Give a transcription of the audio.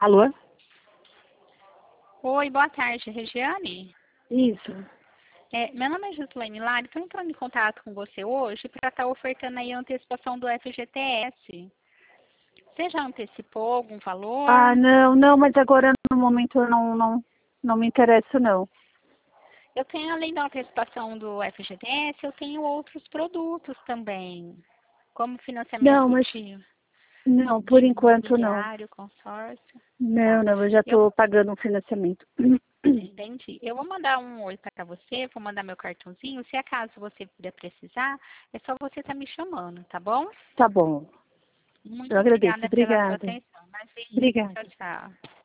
Alô? Oi, boa tarde, Regiane. Isso. Meu nome é Gislaine Lari, estou entrando em contato com você hoje para estar ofertando aí a antecipação do FGTS. Você já antecipou algum valor? Ah, não, mas agora no momento eu não me interesso, não. Eu tenho, além da antecipação do FGTS, eu tenho outros produtos também, como Não, financiamento mas não, de por enquanto não. imobiliário, consórcio. Tá. Não, eu já Eu estou pagando um financiamento. entendi. Eu vou mandar um oi para você, vou mandar meu cartãozinho. Se acaso você puder precisar, é só você estar me chamando, tá bom? Tá bom. Eu Muito agradeço. obrigada pela sua Obrigada. atenção. Imagina. Obrigada. Tchau, tchau.